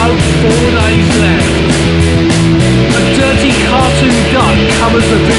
4 days left. A dirty cartoon duck covers the